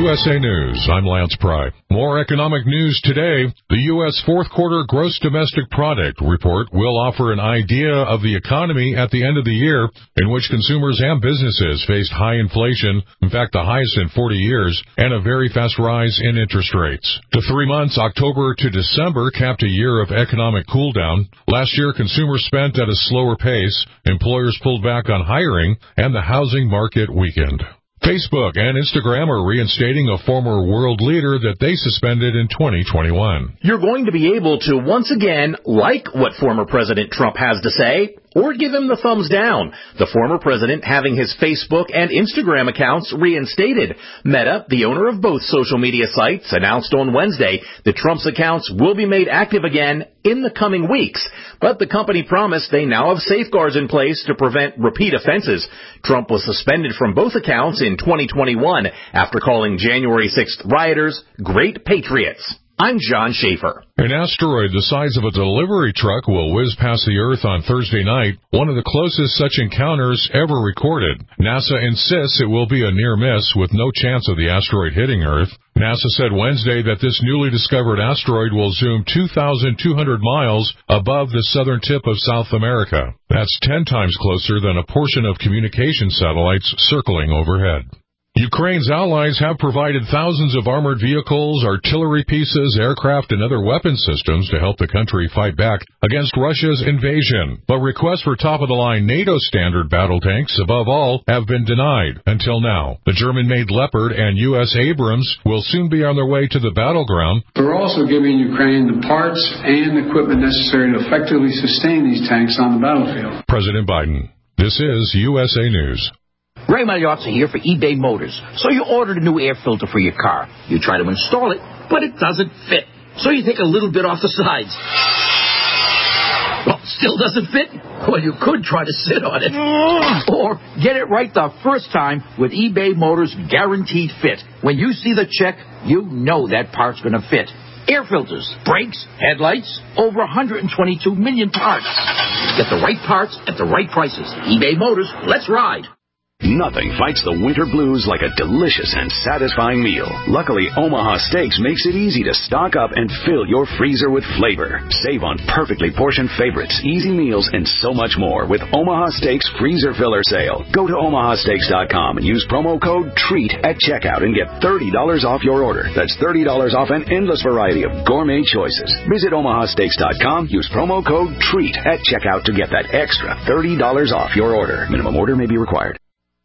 USA News. I'm Lance Pry. More economic news today. The U.S. fourth quarter gross domestic product report will offer an idea of the economy at the end of the year, in which consumers and businesses faced high inflation, in fact the highest in 40 years, and a very fast rise in interest rates. The 3 months, October to December, capped a year of economic cool down. Last year, consumers spent at a slower pace, employers pulled back on hiring, and the housing market weakened. Facebook and Instagram are reinstating a former world leader that they suspended in 2021. You're going to be able to once again like what former President Trump has to say, or give him the thumbs down. The former president having his Facebook and Instagram accounts reinstated. Meta, the owner of both social media sites, announced on Wednesday that Trump's accounts will be made active again in the coming weeks. But the company promised they now have safeguards in place to prevent repeat offenses. Trump was suspended from both accounts in 2021 after calling January 6th rioters great patriots. I'm John Schaefer. An asteroid the size of a delivery truck will whiz past the Earth on Thursday night, one of the closest such encounters ever recorded. NASA insists it will be a near miss with no chance of the asteroid hitting Earth. NASA said Wednesday that this newly discovered asteroid will zoom 2,200 miles above the southern tip of South America. That's 10 times closer than a portion of communication satellites circling overhead. Ukraine's allies have provided thousands of armored vehicles, artillery pieces, aircraft, and other weapon systems to help the country fight back against Russia's invasion. But requests for top-of-the-line NATO standard battle tanks, above all, have been denied until now. The German-made Leopard and U.S. Abrams will soon be on their way to the battleground. We're also giving Ukraine the parts and equipment necessary to effectively sustain these tanks on the battlefield. President Biden. This is USA News. Ray Magliozzi here for eBay Motors. So you ordered a new air filter for your car. You try to install it, but it doesn't fit. So you take a little bit off the sides. Well, still doesn't fit? Well, you could try to sit on it. Or get it right the first time with eBay Motors Guaranteed Fit. When you see the check, you know that part's going to fit. Air filters, brakes, headlights, over 122 million parts. Get the right parts at the right prices. eBay Motors, let's ride. Nothing fights the winter blues like a delicious and satisfying meal. Luckily, Omaha Steaks makes it easy to stock up and fill your freezer with flavor. Save on perfectly portioned favorites, easy meals, and so much more with Omaha Steaks Freezer Filler Sale. Go to omahasteaks.com and use promo code TREAT at checkout and get $30 off your order. That's $30 off an endless variety of gourmet choices. Visit omahasteaks.com, use promo code TREAT at checkout to get that extra $30 off your order. Minimum order may be required.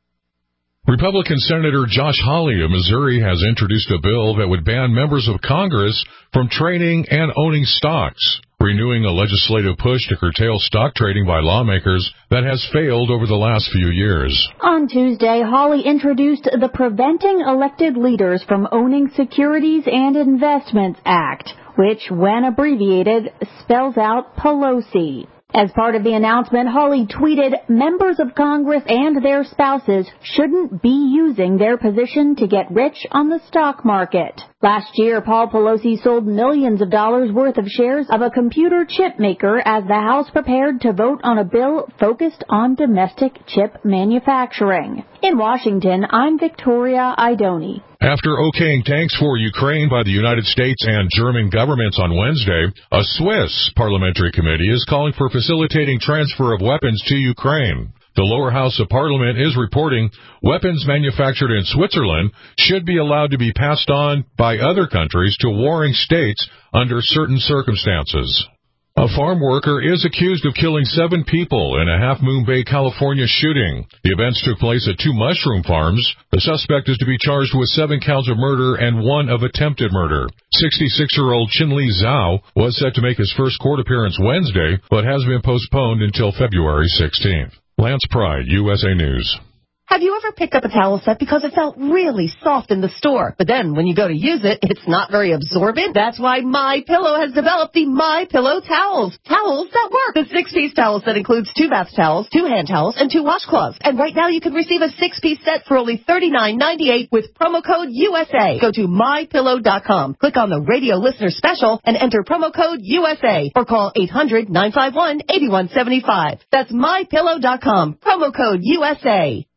Republican Senator Josh Hawley of Missouri has introduced a bill that would ban members of Congress from trading and owning stocks, renewing a legislative push to curtail stock trading by lawmakers that has failed over the last few years. On Tuesday, Hawley introduced the Preventing Elected Leaders from Owning Securities and Investments Act, which, when abbreviated, spells out Pelosi. As part of the announcement, Hawley tweeted, members of Congress and their spouses shouldn't be using their position to get rich on the stock market. Last year, Paul Pelosi sold millions of dollars worth of shares of a computer chip maker as the House prepared to vote on a bill focused on domestic chip manufacturing. In Washington, I'm Victoria Idoni. After okaying tanks for Ukraine by the United States and German governments on Wednesday, a Swiss parliamentary committee is calling for facilitating transfer of weapons to Ukraine. The lower house of parliament is reporting weapons manufactured in Switzerland should be allowed to be passed on by other countries to warring states under certain circumstances. A farm worker is accused of killing 7 people in a Half Moon Bay, California shooting. The events took place at 2 mushroom farms. The suspect is to be charged with 7 counts of murder and 1 of attempted murder. 66-year-old Chinli Zhao was set to make his first court appearance Wednesday, but has been postponed until February 16th. Lance Pride, USA News. Have you ever picked up a towel set because it felt really soft in the store, but then when you go to use it, it's not very absorbent? That's why MyPillow has developed the MyPillow towels. Towels that work. The 6-piece towel set includes 2 bath towels, 2 hand towels, and 2 washcloths. And right now you can receive a 6-piece set for only $39.98 with promo code USA. Go to MyPillow.com, click on the radio listener special, and enter promo code USA, or call 800-951-8175. That's MyPillow.com, promo code USA.